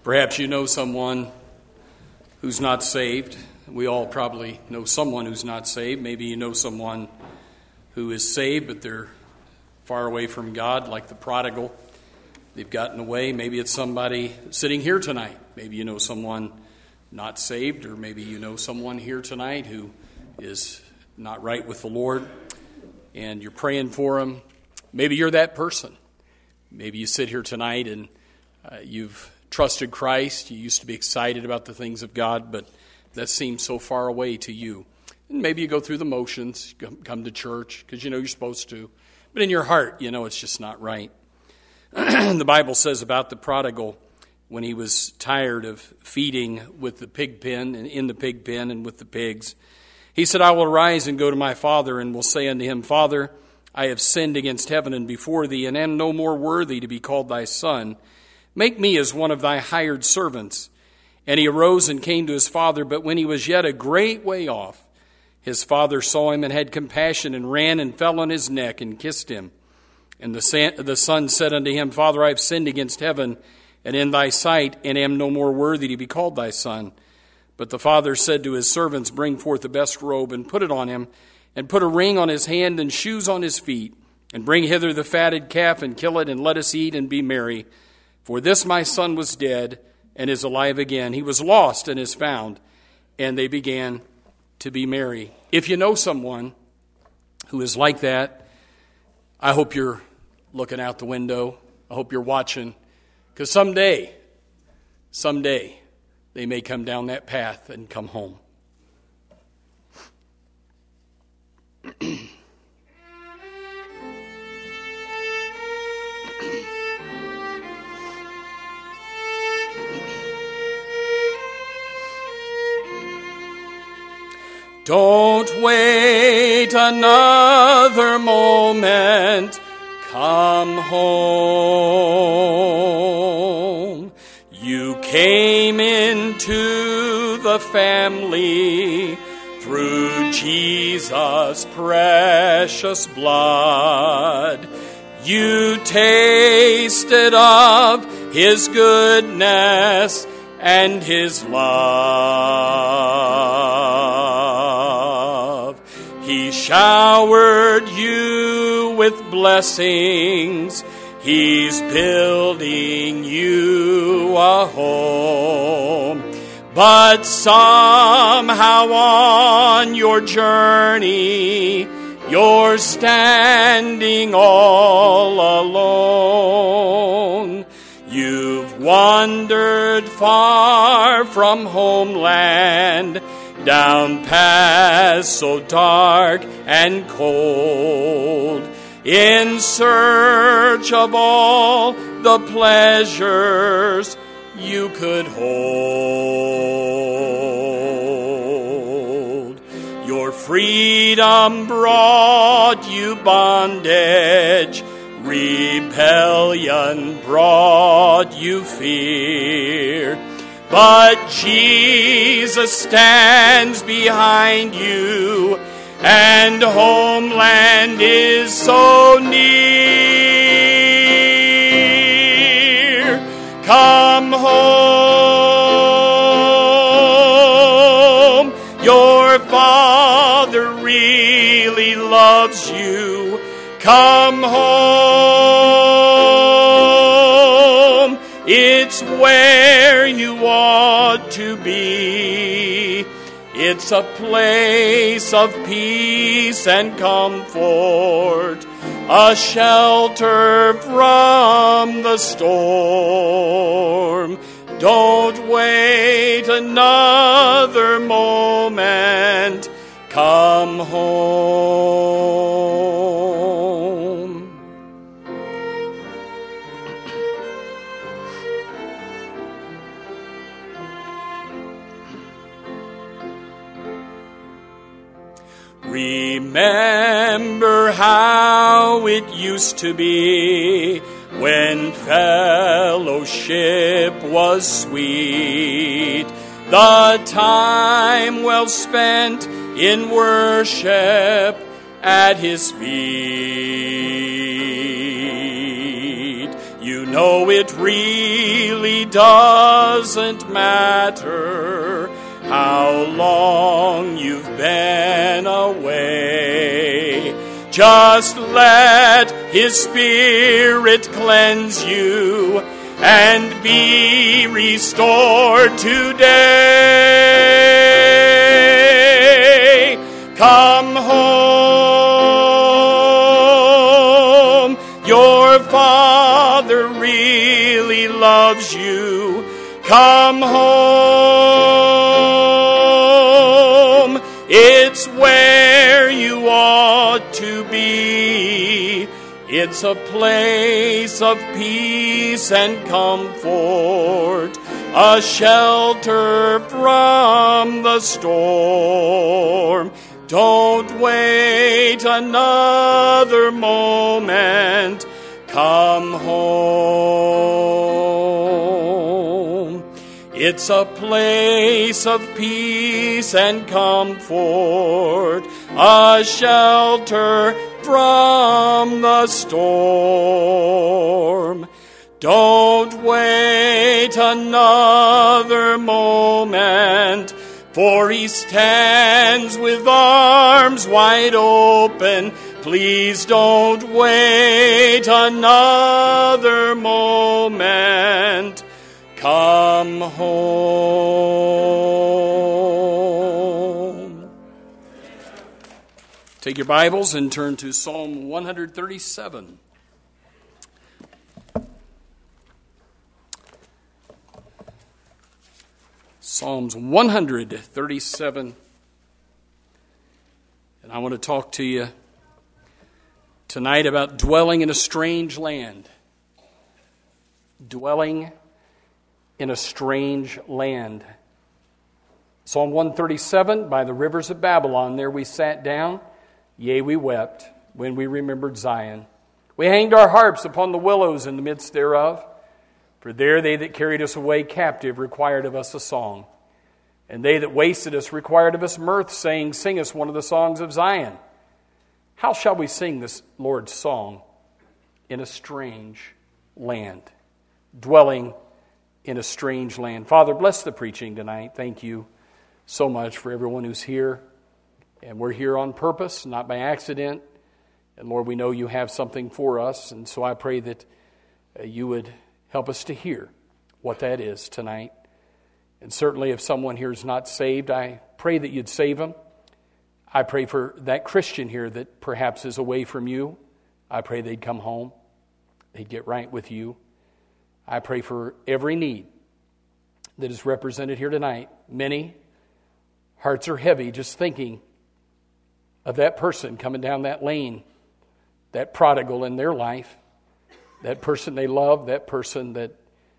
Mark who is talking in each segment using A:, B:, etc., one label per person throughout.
A: Perhaps you know someone who's not saved. We all probably know someone who's not saved. Maybe you know someone who is saved, but they're far away from God, like the prodigal. They've gotten away. Maybe it's somebody sitting here tonight. Maybe you know someone not saved, or maybe you know someone here tonight who is not right with the Lord, and you're praying for them. Maybe you're that person. Maybe you sit here tonight and you've trusted Christ. You used to be excited about the things of God, but that seems so far away to you. And maybe you go through the motions, come to church because you know you're supposed to, but in your heart, you know it's just not right. The Bible says about the prodigal, when he was tired of feeding with the pig pen and in the pig pen and with the pigs, he said, "I will arise and go to my father and will say unto him, Father, I have sinned against heaven and before thee, and am no more worthy to be called thy son. Make me as one of thy hired servants." And he arose and came to his father, but when he was yet a great way off, his father saw him and had compassion and ran and fell on his neck and kissed him. And the son said unto him, Father, I have sinned against heaven and in thy sight, and am no more worthy to be called thy son. But the father said to his servants, Bring forth the best robe and put it on him, and put a ring on his hand and shoes on his feet, and bring hither the fatted calf and kill it, and let us eat and be merry. For this my son was dead and is alive again. He was lost and is found. And they began to be merry. If you know someone who is like that, I hope you're looking out the window. I hope you're watching. Because someday, they may come down that path and come home. Don't wait another moment. Come home. You came into the family through Jesus' precious blood. You tasted of his goodness and his love. He showered you with blessings. He's building you a home. But somehow on your journey, you're standing all alone. You've wandered far from homeland, down paths so dark and cold, in search of all the pleasures you could hold. Your freedom brought you bondage, rebellion brought you fear. But Jesus stands behind you, and homeland is so near. Come home. Your Father really loves you. Come home. It's where you ought to be. It's a place of peace and comfort, a shelter from the storm. Don't wait another moment. Come home. Remember how it used to be when fellowship was sweet, the time well spent in worship at his feet. You No, it really doesn't matter how long you've been away. Just let His Spirit cleanse you and be restored today. Come home. Your Father really loves you. Come home. It's where you ought to be. It's a place of peace and comfort, a shelter from the storm. Don't wait another moment. Come home. It's a place of peace and comfort, a shelter from the storm. Don't wait another moment, for He stands with arms wide open. Please don't wait another moment. Come home. Take your Bibles and turn to Psalm 137. Psalms 137. And I want to talk to you tonight about dwelling in a strange land. Dwelling in a strange land. Psalm 137, by the rivers of Babylon, there we sat down, yea, we wept, when we remembered Zion. We hanged our harps upon the willows in the midst thereof, for there they that carried us away captive required of us a song. And they that wasted us required of us mirth, saying, Sing us one of the songs of Zion. How shall we sing this Lord's song in a strange land? Dwelling in a strange land. Father, bless the preaching tonight. Thank you so much for everyone who's here. And we're here on purpose, not by accident. And Lord, we know you have something for us. And so I pray that you would help us to hear what that is tonight. And certainly if someone here is not saved, I pray that you'd save them. I pray for that Christian here that perhaps is away from you. I pray they'd come home. They'd get right with you. I pray for every need that is represented here tonight. Many hearts are heavy just thinking of that person coming down that lane, that prodigal in their life, that person they love, that person that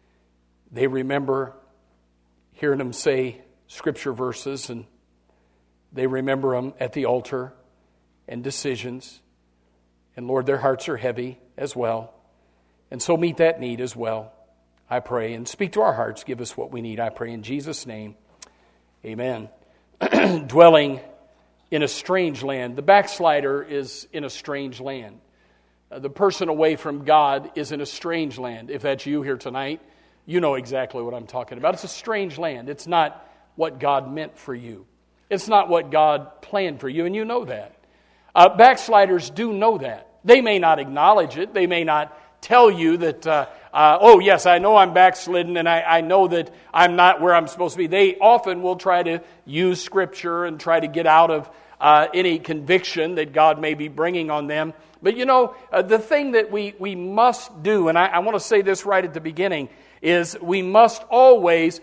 A: they remember hearing them say scripture verses, and they remember them at the altar and decisions. And Lord, their hearts are heavy as well. And so meet that need as well, I pray. And speak to our hearts. Give us what we need, I pray in Jesus' name. Amen. Dwelling in a strange land. The backslider is in a strange land. The person away from God is in a strange land. If that's you here tonight, you know exactly what I'm talking about. It's a strange land. It's not what God meant for you. It's not what God planned for you, and you know that. Backsliders do know that. They may not acknowledge it. They may not tell you that, oh yes, I know I'm backslidden, and I know that I'm not where I'm supposed to be. They often will try to use Scripture and try to get out of any conviction that God may be bringing on them. But you know, the thing that we must do, and I want to say this right at the beginning, is we must always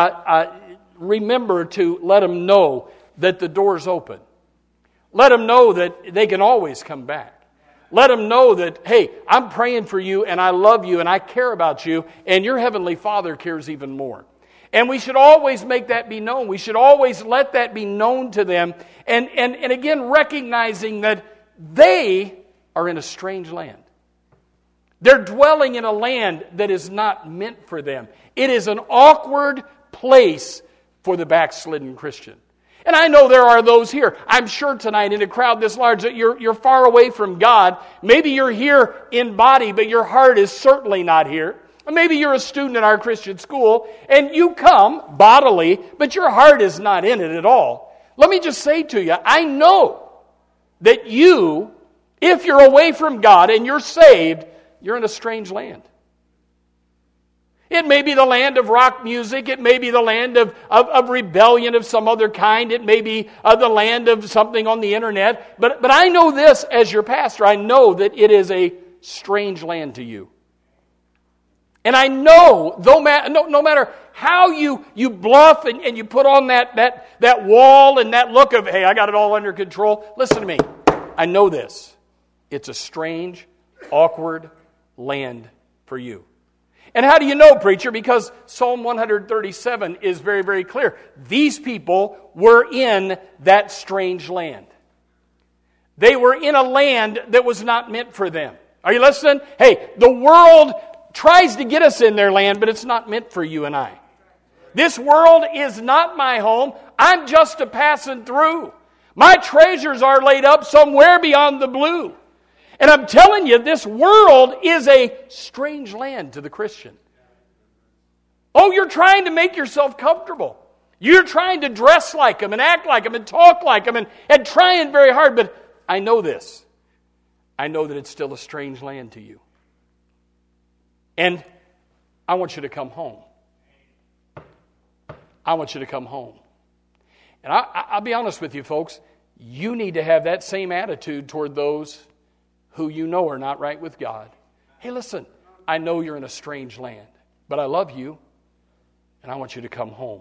A: remember to let them know that the door's open. Let them know that they can always come back. Let them know that, hey, I'm praying for you and I love you and I care about you, and your Heavenly Father cares even more. And we should always make that be known. We should always let that be known to them. And again, recognizing that they are in a strange land. They're dwelling in a land that is not meant for them. It is an awkward place for the backslidden Christian. And I know there are those here, I'm sure tonight in a crowd this large, that you're far away from God. Maybe you're here in body, but your heart is certainly not here.
B: Maybe you're a student in our Christian school and you come bodily, but your heart is not in it at all. Let me just say to you, I know that you, if you're away from God and you're saved, you're in a strange land. It may be the land of rock music. It may be the land of rebellion of some other kind. It may be the land of something on the internet. But I know this as your pastor. I know that it is a strange land to you. And I know, no matter how you bluff and you put on that wall and that look of, hey, I got it all under control. Listen to me. I know this. It's a strange, awkward land for you. And how do you know, preacher? Because Psalm 137 is very, very clear. These people were in that strange land. They were in a land that was not meant for them. Are you listening? Hey, the world tries to get us in their land, but it's not meant for you and I. This world is not my home. I'm just a passing through. My treasures are laid up somewhere beyond the blue. And I'm telling you, this world is a strange land to the Christian. Oh, you're trying to make yourself comfortable. You're trying to dress like them and act like them and talk like them and trying very hard. But I know this. I know that it's still a strange land to you. And I want you to come home. I want you to come home. And I'll be honest with you, folks. You need to have that same attitude toward those who you know are not right with God. Hey, listen, I know you're in a strange land, but I love you, and I want you to come home.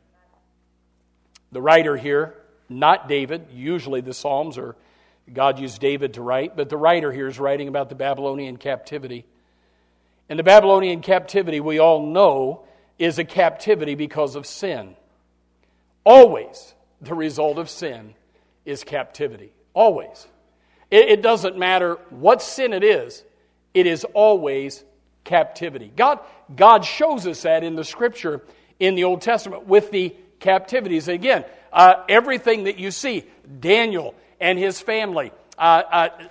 B: The writer here, not David. Usually the Psalms are God used David to write, but the writer here is writing about the Babylonian captivity. And the Babylonian captivity, we all know, is a captivity because of sin. Always the result of sin is captivity. Always. It doesn't matter what sin it is always captivity. God shows us that in the Scripture in the Old Testament with the captivities. Again, everything that you see, Daniel and his family, the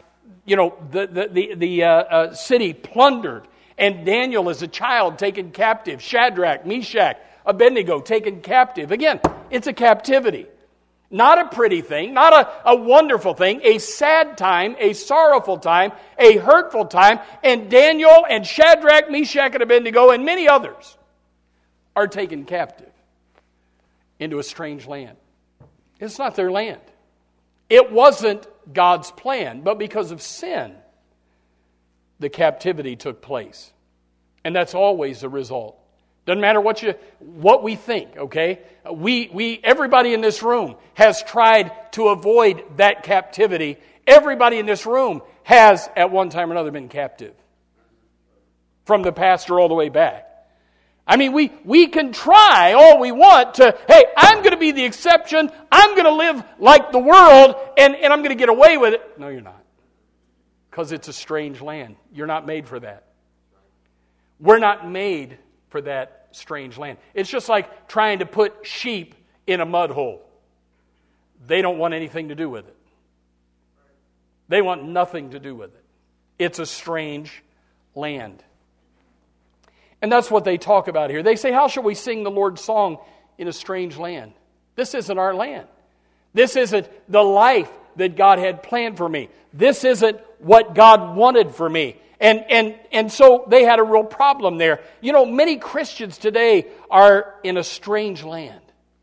B: city plundered, and Daniel as a child taken captive, Shadrach, Meshach, Abednego taken captive. Again, it's a captivity. Not a pretty thing, not a wonderful thing, a sad time, a sorrowful time, a hurtful time, and Daniel and Shadrach, Meshach, and Abednego, and many others are taken captive into a strange land. It's not their land. It wasn't God's plan, but because of sin, the captivity took place. And that's always the result. Doesn't matter what we think, okay? Everybody in this room has tried to avoid that captivity. Everybody in this room has, at one time or another, been captive. From the pastor all the way back. I mean, we can try all we want to, hey, I'm going to be the exception. I'm going to live like the world, and I'm going to get away with it. No, you're not. Because it's a strange land. You're not made for that. We're not made for that strange land. It's just like trying to put sheep in a mud hole. They don't want anything to do with it. They want nothing to do with it. It's a strange land. And that's what they talk about here. They say, how shall we sing the Lord's song in a strange land? This isn't our land. This isn't the life that God had planned for me. This isn't what God wanted for me. And so they had a real problem there. You know, many Christians today are in a strange land.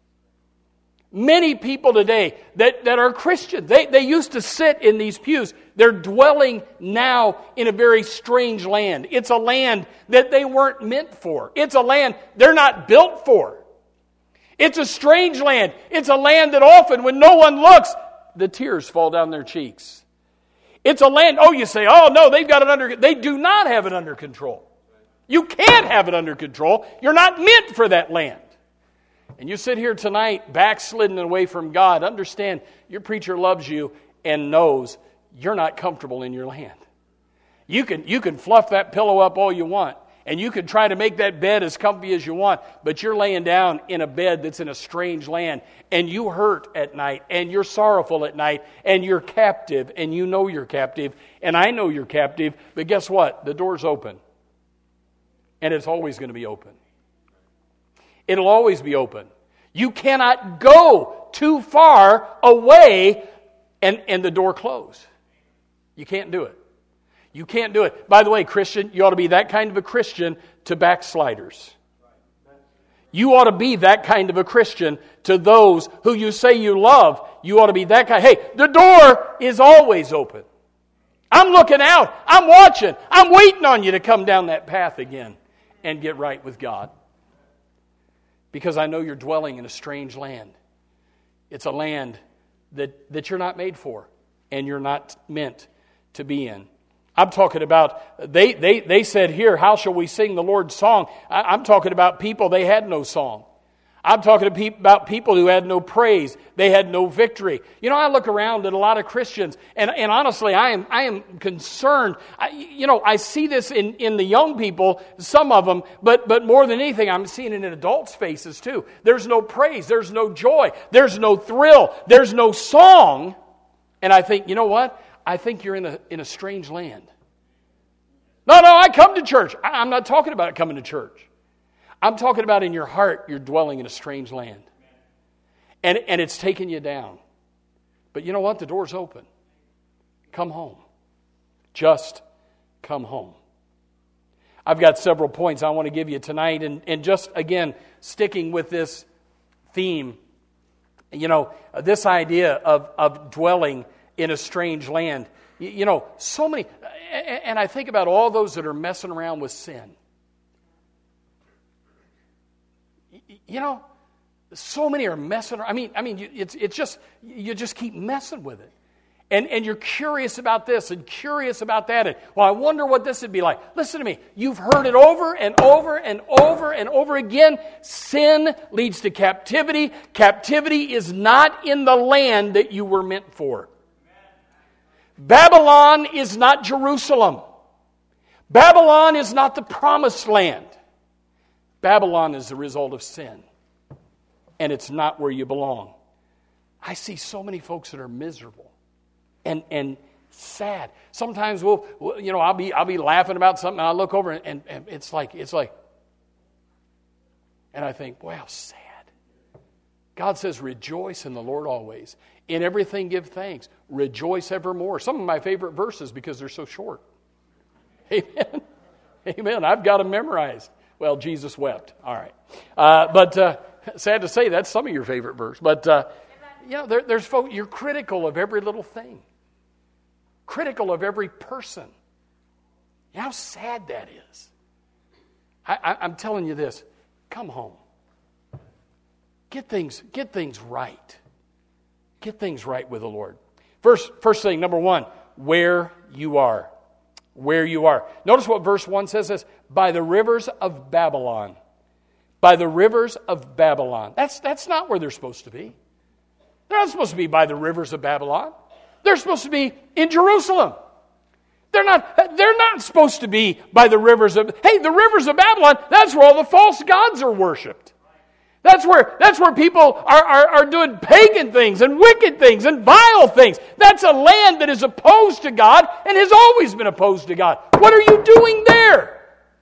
B: Many people today that are Christians, they used to sit in these pews. They're dwelling now in a very strange land. It's a land that they weren't meant for. It's a land they're not built for. It's a strange land. It's a land that often, when no one looks, the tears fall down their cheeks. It's a land, you say, no, they've got it under, they do not have it under control. You can't have it under control. You're not meant for that land. And you sit here tonight, backslidden away from God, understand your preacher loves you and knows you're not comfortable in your land. You can fluff that pillow up all you want, and you can try to make that bed as comfy as you want, but you're laying down in a bed that's in a strange land, and you hurt at night, and you're sorrowful at night, and you're captive, and you know you're captive, and I know you're captive, but guess what? The door's open. And it's always going to be open. It'll always be open. You cannot go too far away and the door close. You can't do it. You can't do it. By the way, Christian, you ought to be that kind of a Christian to backsliders. You ought to be that kind of a Christian to those who you say you love. You ought to be that kind. Hey, the door is always open. I'm looking out. I'm watching. I'm waiting on you to come down that path again and get right with God. Because I know you're dwelling in a strange land. It's a land that you're not made for and you're not meant to be in. I'm talking about, they said here, how shall we sing the Lord's song? I'm talking about people, they had no song. I'm talking about people who had no praise. They had no victory. You know, I look around at a lot of Christians, and honestly, I am concerned. I see this in the young people, some of them, but more than anything, I'm seeing it in adults' faces too. There's no praise. There's no joy. There's no thrill. There's no song. And I think, you know what? I think you're in a strange land. No, I come to church. I'm not talking about coming to church. I'm talking about in your heart, you're dwelling in a strange land. And it's taking you down. But you know what? The door's open. Come home. Just come home. I've got several points I want to give you tonight. And just, again, sticking with this theme, you know, this idea of dwelling in a strange land. You know, so many, and I think about all those that are messing around with sin. You know, so many are messing around. I mean, it's just, you just keep messing with it. And you're curious about this and curious about that. And, well, I wonder what this would be like. Listen to me. You've heard it over and over and over and over again. Sin leads to captivity. Captivity is not in the land that you were meant for. Babylon is not Jerusalem. Babylon is not the promised land. Babylon is the result of sin. And it's not where you belong. I see so many folks that are miserable and sad. Sometimes I'll be laughing about something and I look over and it's like and I think, wow, sad. God says, rejoice in the Lord always. In everything give thanks. Rejoice evermore. Some of my favorite verses because they're so short. Amen. Amen. I've got them memorized. Well, Jesus wept. All right. But sad to say, that's some of your favorite verse. But, there's folks, you're critical of every little thing. Critical of every person. You know how sad that is. I'm telling you this. Come home. Get things right. Get things right with the Lord. First thing, number one, where you are. Where you are. Notice what verse 1 says, by the rivers of Babylon. By the rivers of Babylon. That's not where they're supposed to be. They're not supposed to be by the rivers of Babylon. They're supposed to be in Jerusalem. They're not supposed to be by the rivers of... Hey, the rivers of Babylon, that's where all the false gods are worshipped. That's where people are doing pagan things and wicked things and vile things. That's a land that is opposed to God and has always been opposed to God. What are you doing there?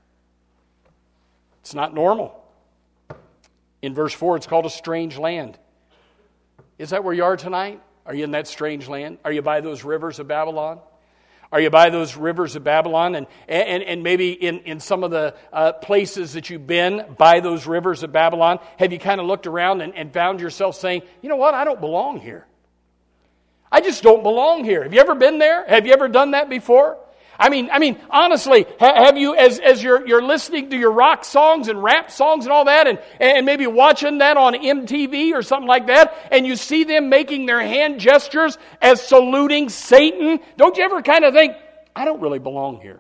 B: It's not normal. In verse 4, it's called a strange land. Is that where you are tonight? Are you in that strange land? Are you by those rivers of Babylon? Are you by those rivers of Babylon? And maybe in some of the places that you've been by those rivers of Babylon, have you kind of looked around and found yourself saying, you know what, I don't belong here. I just don't belong here. Have you ever been there? Have you ever done that before? I mean, honestly, have you, as you're listening to your rock songs and rap songs and all that, and maybe watching that on MTV or something like that, and you see them making their hand gestures as saluting Satan, don't you ever kind of think, I don't really belong here?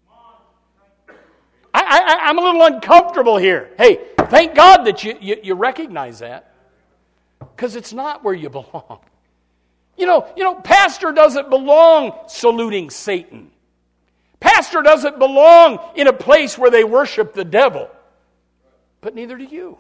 B: I'm a little uncomfortable here. Hey, thank God that you recognize that, because it's not where you belong. You know, pastor doesn't belong saluting Satan. Pastor doesn't belong in a place where they worship the devil. But neither do you.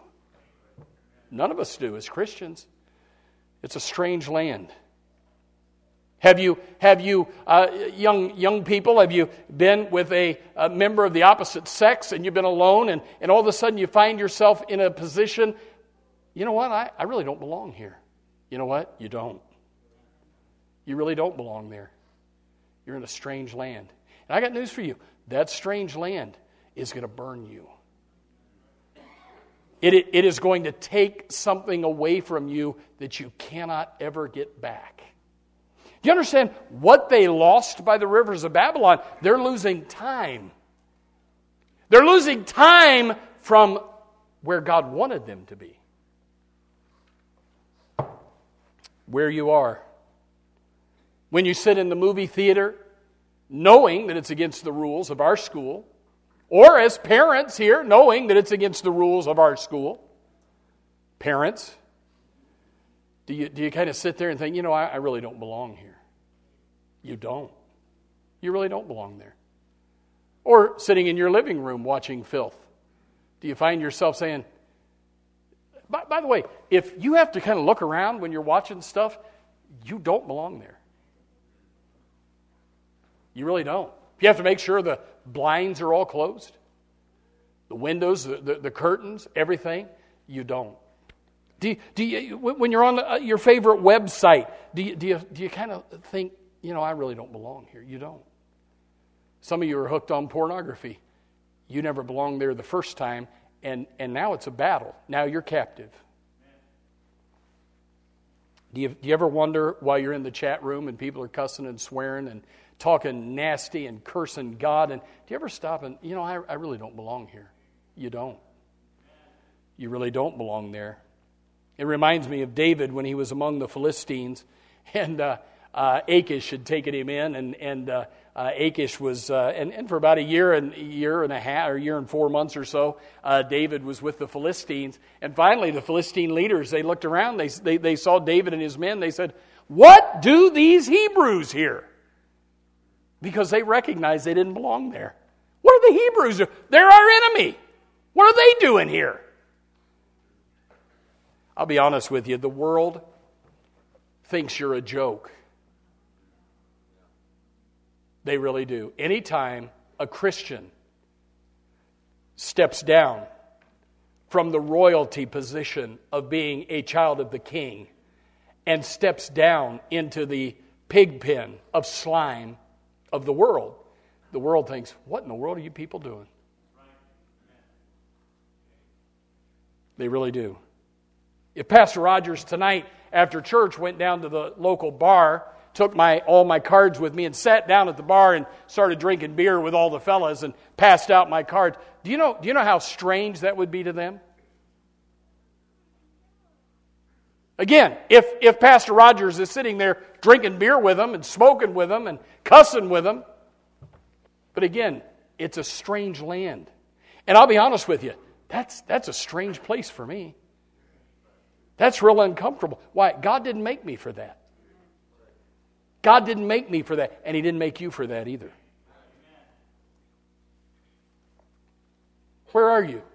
B: None of us do as Christians. It's a strange land. Have you young people, have you been with a member of the opposite sex and you've been alone and all of a sudden you find yourself in a position, you know what, I really don't belong here. You know what? You don't. You really don't belong there. You're in a strange land. And I got news for you. That strange land is going to burn you. It is going to take something away from you that you cannot ever get back. Do you understand what they lost by the rivers of Babylon? They're losing time. They're losing time from where God wanted them to be. Where you are. When you sit in the movie theater, knowing that it's against the rules of our school, or as parents here, knowing that it's against the rules of our school. Parents, do you kind of sit there and think, you know, I really don't belong here? You don't. You really don't belong there. Or sitting in your living room watching filth. Do you find yourself saying, by the way, if you have to kind of look around when you're watching stuff, you don't belong there. You really don't. You have to make sure the blinds are all closed, the windows, the curtains, everything. You don't. Do you when you're on your favorite website, do you kind of think, you know, I really don't belong here? You don't. Some of you are hooked on pornography. You never belonged there the first time, and now it's a battle. Now you're captive. Do you ever wonder why you're in the chat room and people are cussing and swearing and talking nasty and cursing God? And do you ever stop and, you know, I really don't belong here? You don't. You really don't belong there. It reminds me of David when he was among the Philistines, and Achish had taken him in, and Achish was, and for about a year and a half, or a year and 4 months or so, David was with the Philistines. And finally, the Philistine leaders, they looked around, they saw David and his men, they said, "What do these Hebrews here?" Because they recognized they didn't belong there. What are the Hebrews doing? They're our enemy. What are they doing here? I'll be honest with you, the world thinks you're a joke. They really do. Anytime a Christian steps down from the royalty position of being a child of the king and steps down into the pig pen of slime of the world thinks, what in the world are you people doing? They really do. If Pastor Rogers tonight after church went down to the local bar, took all my cards with me and sat down at the bar and started drinking beer with all the fellas and passed out my cards, do you know how strange that would be to them? Again, if Pastor Rogers is sitting there drinking beer with them and smoking with them and cussing with them, but again, it's a strange land. And I'll be honest with you, that's a strange place for me. That's real uncomfortable. Why? God didn't make me for that. God didn't make me for that, and He didn't make you for that either. Where are you?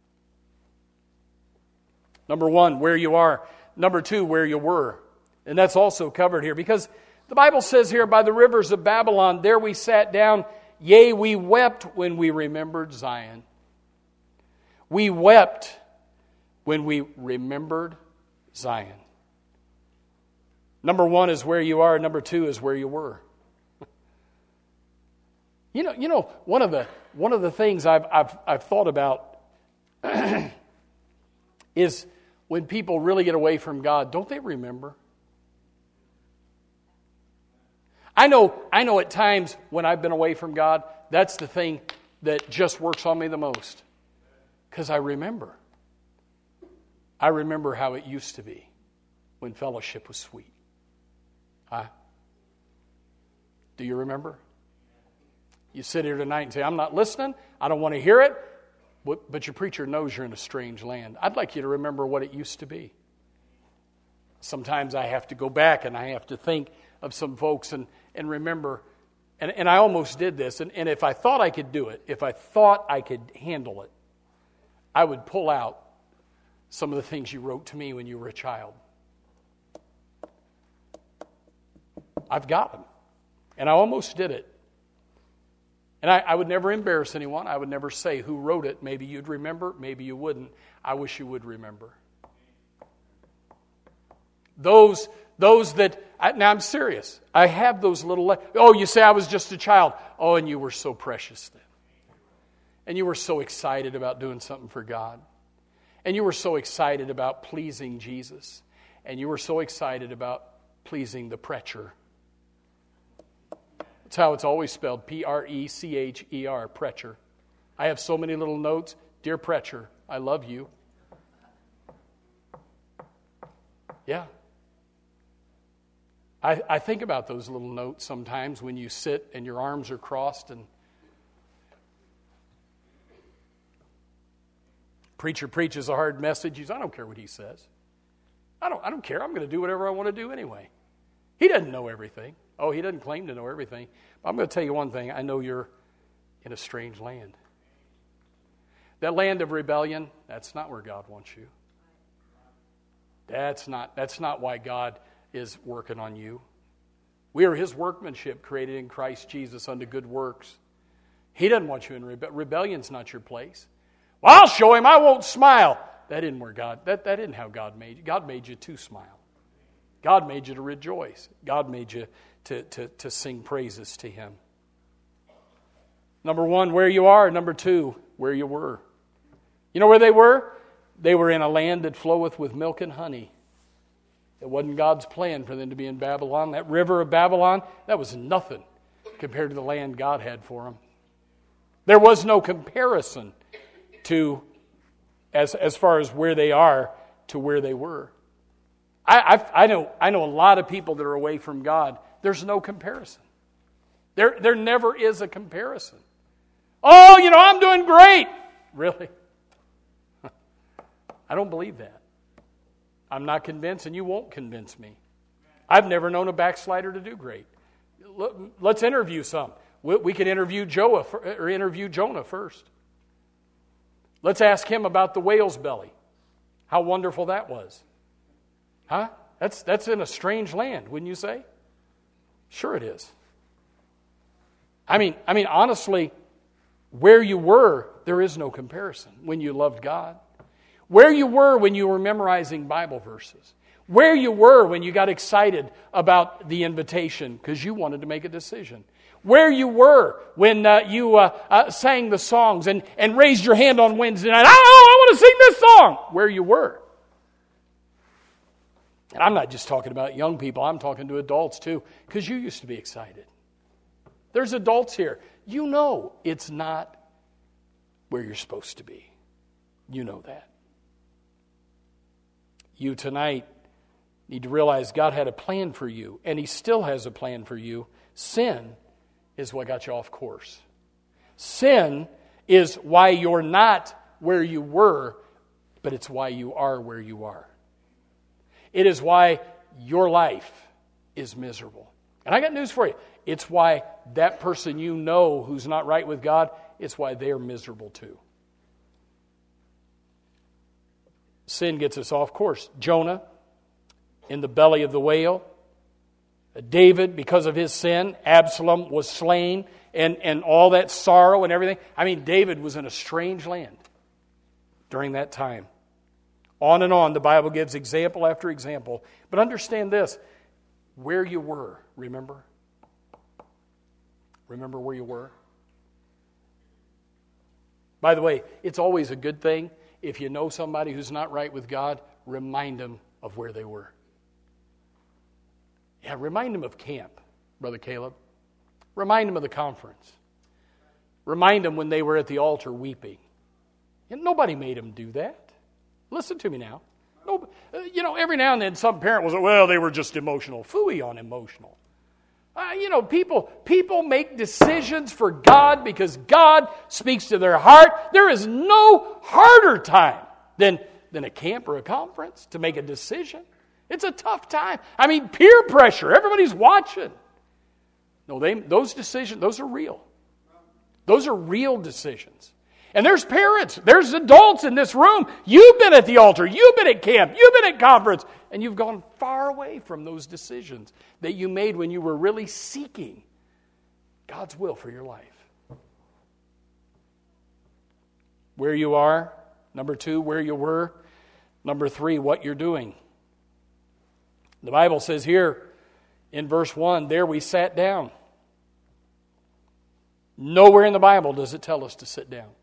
B: Number one, where you are. Number two, where you were. And that's also covered here. Because the Bible says here, by the rivers of Babylon, there we sat down. Yea, we wept when we remembered Zion. We wept when we remembered Zion. Number one is where you are. Number two is where you were. You know, one of the things I've thought about is when people really get away from God, don't they remember? I know at times when I've been away from God, that's the thing that just works on me the most. Because I remember. I remember how it used to be when fellowship was sweet. Huh? Do you remember? You sit here tonight and say, I'm not listening. I don't want to hear it. But your preacher knows you're in a strange land. I'd like you to remember what it used to be. Sometimes I have to go back and I have to think of some folks and remember. And I almost did this. And if I thought I could do it, if I thought I could handle it, I would pull out some of the things you wrote to me when you were a child. I've got them. And I almost did it. And I would never embarrass anyone. I would never say who wrote it. Maybe you'd remember, maybe you wouldn't. I wish you would remember. Those that, now I'm serious. I have those little, you say I was just a child. Oh, and you were so precious then. And you were so excited about doing something for God. And you were so excited about pleasing Jesus. And you were so excited about pleasing the preacher. That's how it's always spelled, Precher, preacher. I have so many little notes. Dear preacher, I love you. Yeah. I think about those little notes sometimes when you sit and your arms are crossed and preacher preaches a hard message. He says, I don't care what he says. I don't care. I'm going to do whatever I want to do anyway. He doesn't know everything. Oh, he doesn't claim to know everything. But I'm going to tell you one thing. I know you're in a strange land. That land of rebellion, that's not where God wants you. That's not why God is working on you. We are His workmanship created in Christ Jesus unto good works. He doesn't want you in rebellion. Rebellion's not your place. Well, I'll show him. I won't smile. That isn't where God, that isn't how God made you. God made you to smile. God made you to rejoice. God made you to sing praises to Him. Number one, where you are. Number two, where you were. You know where they were? They were in a land that floweth with milk and honey. It wasn't God's plan for them to be in Babylon. That river of Babylon, that was nothing compared to the land God had for them. There was no comparison to, as far as where they are to where they were. I know a lot of people that are away from God. There's no comparison. There never is a comparison. Oh, I'm doing great. Really? I don't believe that. I'm not convinced, and you won't convince me. I've never known a backslider to do great. Let's interview some. We could interview Jonah first. Let's ask him about the whale's belly. How wonderful that was. Huh? That's in a strange land, wouldn't you say? Sure it is. I mean, honestly, where you were, there is no comparison when you loved God. Where you were when you were memorizing Bible verses. Where you were when you got excited about the invitation because you wanted to make a decision. Where you were when you sang the songs and raised your hand on Wednesday night. I want to sing this song. Where you were. And I'm not just talking about young people. I'm talking to adults too because you used to be excited. There's adults here. You know it's not where you're supposed to be. You know that. You tonight need to realize God had a plan for you, and He still has a plan for you. Sin is what got you off course. Sin is why you're not where you were, but it's why you are where you are. It is why your life is miserable. And I got news for you. It's why that person you know who's not right with God, it's why they're miserable too. Sin gets us off course. Jonah in the belly of the whale. David, because of his sin, Absalom was slain, and all that sorrow and everything. I mean, David was in a strange land during that time. On and on, the Bible gives example after example. But understand this, where you were, remember? Remember where you were? By the way, it's always a good thing if you know somebody who's not right with God, remind them of where they were. Yeah, remind them of camp, Brother Caleb. Remind them of the conference. Remind them when they were at the altar weeping. And nobody made them do that. Listen to me now. No, every now and then some parent will say, well, they were just emotional. Phooey on emotional. People make decisions for God because God speaks to their heart. There is no harder time than a camp or a conference to make a decision. It's a tough time. I mean, peer pressure. Everybody's watching. No, those decisions, those are real. Those are real decisions. And there's parents, there's adults in this room. You've been at the altar, you've been at camp, you've been at conference, and you've gone far away from those decisions that you made when you were really seeking God's will for your life. Where you are. Number 2, where you were. Number 3, what you're doing. The Bible says here in verse 1, there we sat down. Nowhere in the Bible does it tell us to sit down.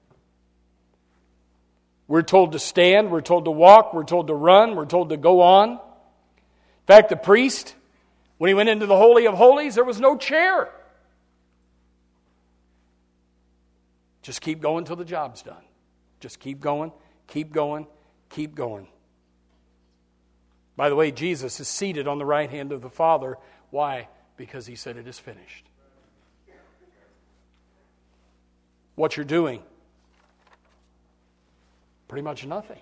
B: We're told to stand, we're told to walk, we're told to run, we're told to go on. In fact, the priest, when he went into the Holy of Holies, there was no chair. Just keep going till the job's done. Just keep going, keep going, keep going. By the way, Jesus is seated on the right hand of the Father. Why? Because he said it is finished. What you're doing? Pretty much nothing.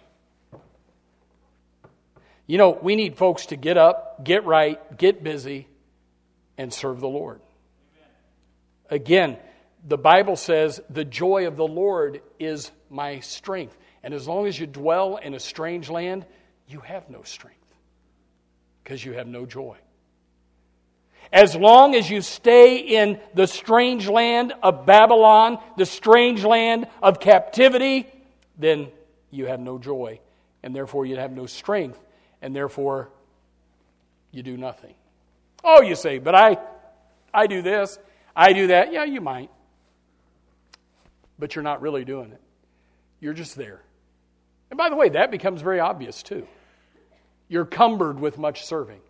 B: You know, we need folks to get up, get right, get busy, and serve the Lord. Again, the Bible says, the joy of the Lord is my strength. And as long as you dwell in a strange land, you have no strength. Because you have no joy. As long as you stay in the strange land of Babylon, the strange land of captivity, then you have no joy. And therefore you have no strength. And therefore you do nothing. Oh, you say, but I do this, I do that. Yeah, you might. But you're not really doing it. You're just there. And by the way, that becomes very obvious too. You're cumbered with much serving.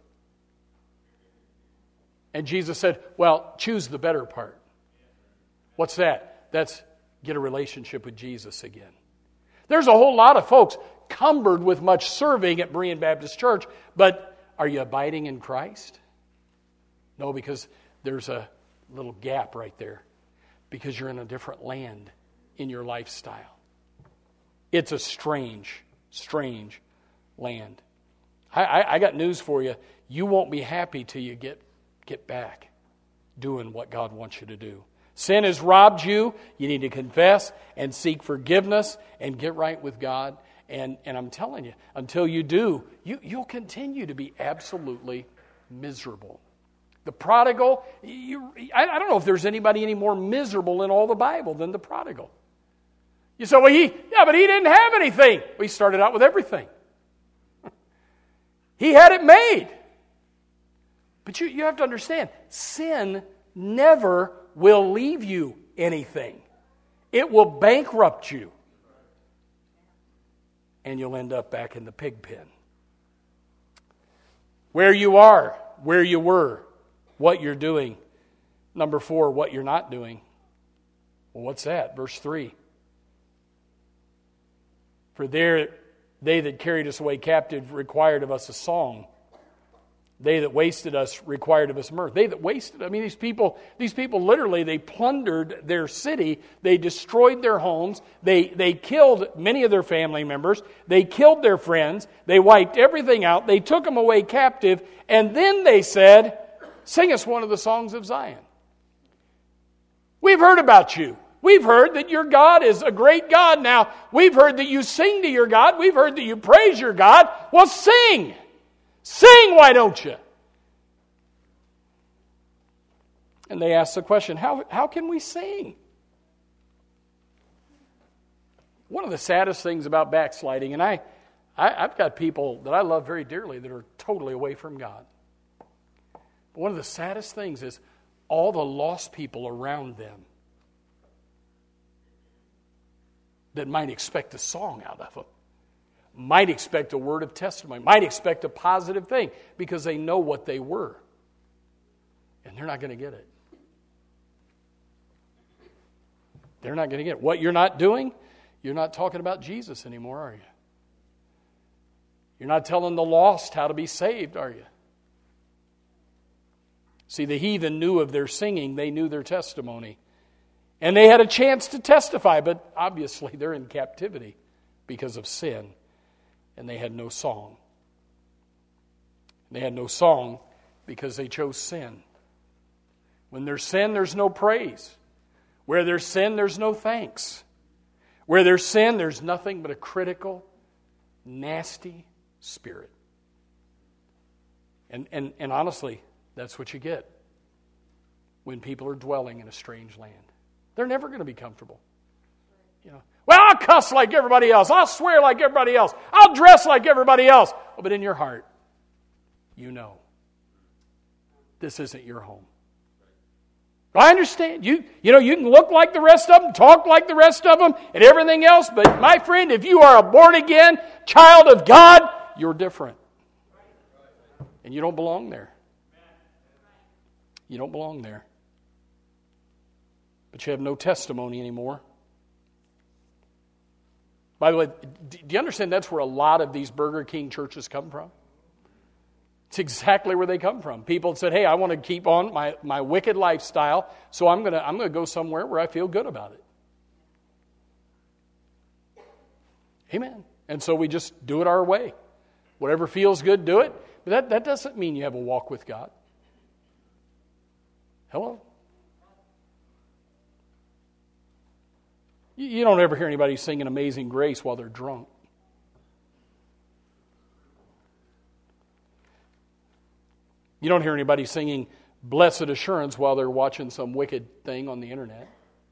B: And Jesus said, well, choose the better part. What's that? That's get a relationship with Jesus again. There's a whole lot of folks cumbered with much serving at Berean Baptist Church, but are you abiding in Christ? No, because there's a little gap right there. Because you're in a different land in your lifestyle. It's a strange, strange land. I got news for you. You won't be happy till you get back doing what God wants you to do. Sin has robbed you. You need to confess and seek forgiveness and get right with God. And I'm telling you, until you do, you'll continue to be absolutely miserable. The prodigal, I don't know if there's anybody any more miserable in all the Bible than the prodigal. You say, well, but he didn't have anything. Well, he started out with everything. He had it made. But you have to understand, sin never will leave you anything. It will bankrupt you. And you'll end up back in the pig pen. Where you are, where you were, what you're doing. Number 4, what you're not doing. Well, what's that? Verse 3. For there they that carried us away captive required of us a song. They that wasted us required of us mirth. They that wasted, these people literally, they plundered their city. They destroyed their homes. They killed many of their family members. They killed their friends. They wiped everything out. They took them away captive. And then they said, sing us one of the songs of Zion. We've heard about you. We've heard that your God is a great God. Now, we've heard that you sing to your God. We've heard that you praise your God. Well, sing. Sing, why don't you? And they asked the question, how can we sing? One of the saddest things about backsliding, and I've got people that I love very dearly that are totally away from God. But one of the saddest things is all the lost people around them that might expect a song out of them, might expect a word of testimony, might expect a positive thing because they know what they were. And they're not going to get it. They're not going to get it. What you're not doing, you're not talking about Jesus anymore, are you? You're not telling the lost how to be saved, are you? See, the heathen knew of their singing. They knew their testimony. And they had a chance to testify, but obviously they're in captivity because of sin. And they had no song. They had no song because they chose sin. When there's sin, there's no praise. Where there's sin, there's no thanks. Where there's sin, there's nothing but a critical, nasty spirit. And honestly, that's what you get when people are dwelling in a strange land. They're never going to be comfortable. Well, I'll cuss like everybody else. I'll swear like everybody else. I'll dress like everybody else. Oh, but in your heart, you know this isn't your home. I understand. You can look like the rest of them, talk like the rest of them, and everything else, but my friend, if you are a born-again child of God, you're different. And you don't belong there. You don't belong there. But you have no testimony anymore. By the way, do you understand that's where a lot of these Burger King churches come from? It's exactly where they come from. People said, hey, I want to keep on my wicked lifestyle, so I'm gonna go somewhere where I feel good about it. Amen. And so we just do it our way. Whatever feels good, do it. But that doesn't mean you have a walk with God. Hello? You don't ever hear anybody singing Amazing Grace while they're drunk. You don't hear anybody singing Blessed Assurance while they're watching some wicked thing on the internet.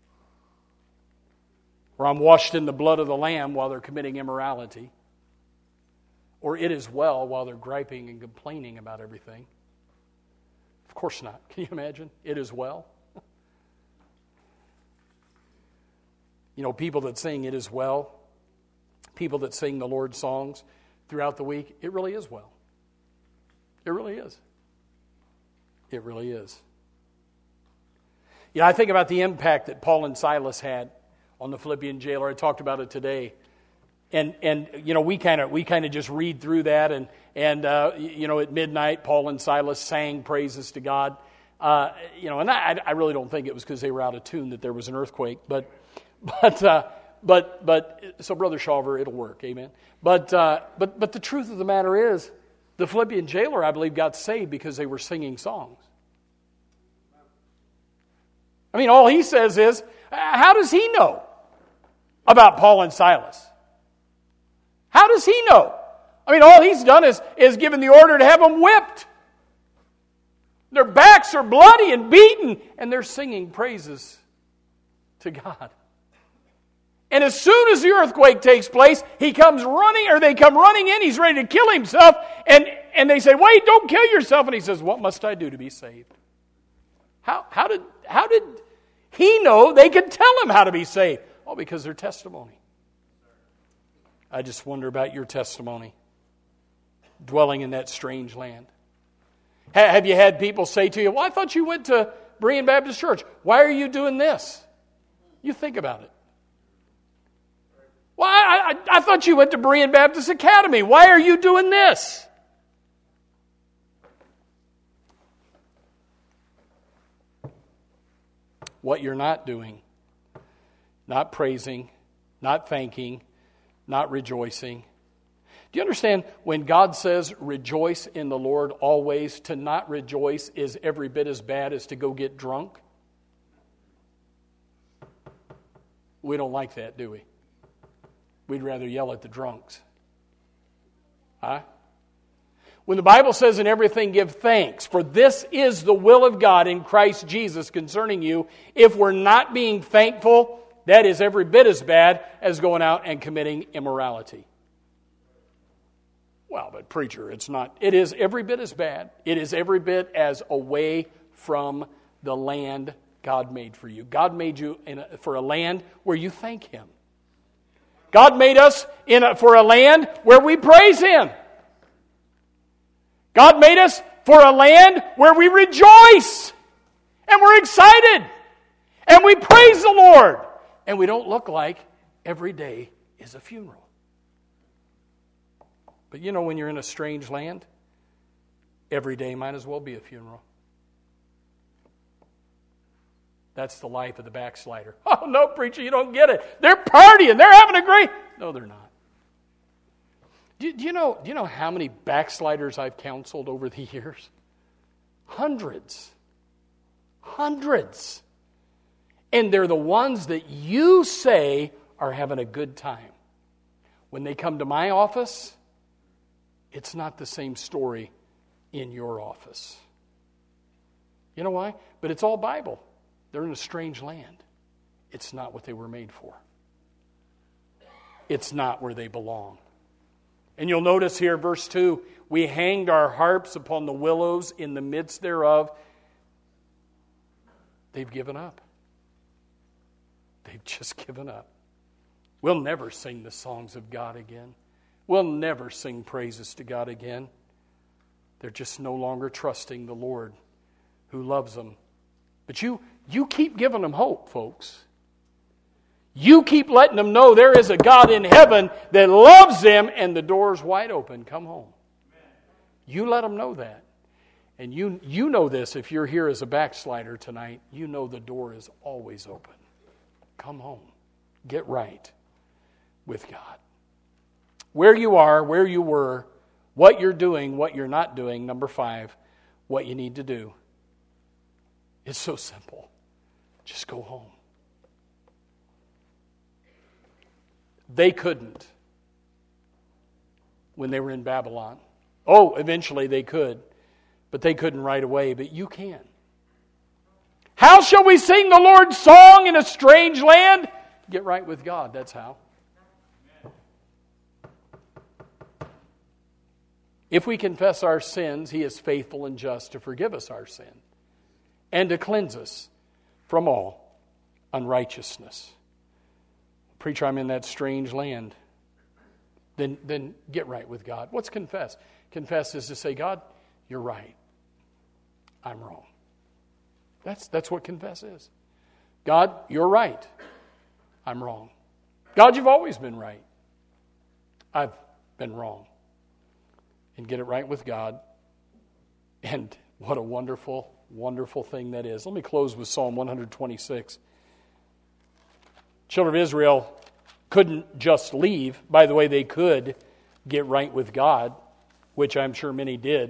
B: Or I'm washed in the blood of the Lamb while they're committing immorality. Or it is well while they're griping and complaining about everything. Of course not. Can you imagine? It is well. People that sing it is well, people that sing the Lord's songs throughout the week, it really is well. It really is. It really is. I think about the impact that Paul and Silas had on the Philippian jailer. I talked about it today. And we kind of just read through that and at midnight Paul and Silas sang praises to God. And I really don't think it was because they were out of tune that there was an earthquake, but so Brother Shawver, it'll work, amen. But the truth of the matter is, the Philippian jailer, I believe, got saved because they were singing songs. I mean, all he says is, how does he know about Paul and Silas? How does he know? I mean, all he's done is given the order to have them whipped. Their backs are bloody and beaten, and they're singing praises to God. And as soon as the earthquake takes place, they come running in, he's ready to kill himself, and they say, wait, don't kill yourself. And he says, what must I do to be saved? How did he know they could tell him how to be saved? Oh, because their testimony. I just wonder about your testimony, dwelling in that strange land. Have you had people say to you, well, I thought you went to Berean Baptist Church. Why are you doing this? You think about it. Well, I thought you went to Berean Baptist Academy. Why are you doing this? What you're not doing, not praising, not thanking, not rejoicing. Do you understand when God says rejoice in the Lord always, to not rejoice is every bit as bad as to go get drunk? We don't like that, do we? We'd rather yell at the drunks. Huh? When the Bible says in everything give thanks, for this is the will of God in Christ Jesus concerning you, if we're not being thankful, that is every bit as bad as going out and committing immorality. Well, but preacher, it's not. It is every bit as bad. It is every bit as away from the land God made for you. God made you for a land where you thank Him. God made us for a land where we praise Him. God made us for a land where we rejoice and we're excited and we praise the Lord and we don't look like every day is a funeral. But when you're in a strange land, every day might as well be a funeral. That's the life of the backslider. Oh, no, preacher, you don't get it. They're partying. They're having a great... No, they're not. Do you know how many backsliders I've counseled over the years? Hundreds. Hundreds. And they're the ones that you say are having a good time. When they come to my office, it's not the same story in your office. You know why? But it's all Bible. They're in a strange land. It's not what they were made for. It's not where they belong. And you'll notice here, verse 2, we hanged our harps upon the willows in the midst thereof. They've given up. They've just given up. We'll never sing the songs of God again. We'll never sing praises to God again. They're just no longer trusting the Lord who loves them. But you keep giving them hope, folks. You keep letting them know there is a God in heaven that loves them and the door's wide open. Come home. You let them know that. And you know this, if you're here as a backslider tonight, you know the door is always open. Come home. Get right with God. Where you are, where you were, what you're doing, what you're not doing. Number 5, what you need to do. It's so simple. Just go home. They couldn't when they were in Babylon. Oh, eventually they could, but they couldn't right away, but you can. How shall we sing the Lord's song in a strange land? Get right with God, that's how. If we confess our sins, He is faithful and just to forgive us our sin and to cleanse us from all unrighteousness. Preacher, I'm in that strange land. Then get right with God. What's confess? Confess is to say, God, you're right. I'm wrong. That's what confess is. God, you're right. I'm wrong. God, you've always been right. I've been wrong. And get it right with God. And what a wonderful, wonderful thing that is. Let me close with Psalm 126. Children of Israel couldn't just leave. By the way, they could get right with God, which I'm sure many did.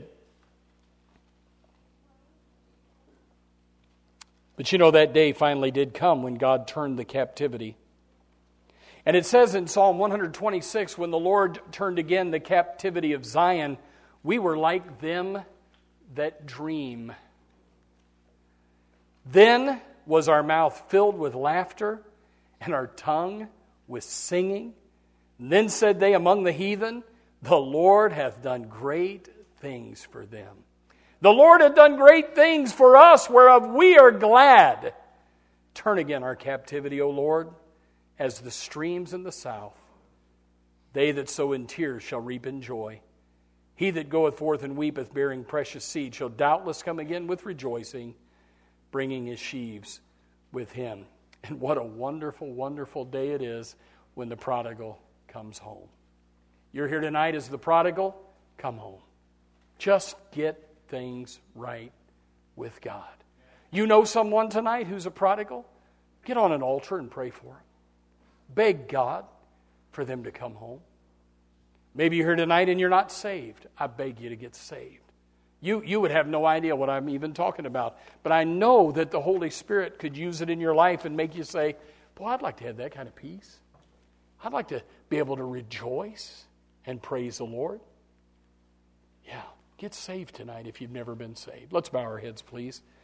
B: But you know, that day finally did come when God turned the captivity. And it says in Psalm 126, when the Lord turned again the captivity of Zion, we were like them that dream. Then was our mouth filled with laughter, and our tongue with singing. And then said they among the heathen, the Lord hath done great things for them. The Lord hath done great things for us, whereof we are glad. Turn again our captivity, O Lord, as the streams in the south. They that sow in tears shall reap in joy. He that goeth forth and weepeth, bearing precious seed, shall doubtless come again with rejoicing, bringing his sheaves with him. And what a wonderful, wonderful day it is when the prodigal comes home. You're here tonight as the prodigal, come home. Just get things right with God. You know someone tonight who's a prodigal? Get on an altar and pray for them. Beg God for them to come home. Maybe you're here tonight and you're not saved. I beg you to get saved. You would have no idea what I'm even talking about. But I know that the Holy Spirit could use it in your life and make you say, boy, I'd like to have that kind of peace. I'd like to be able to rejoice and praise the Lord. Yeah, get saved tonight if you've never been saved. Let's bow our heads, please.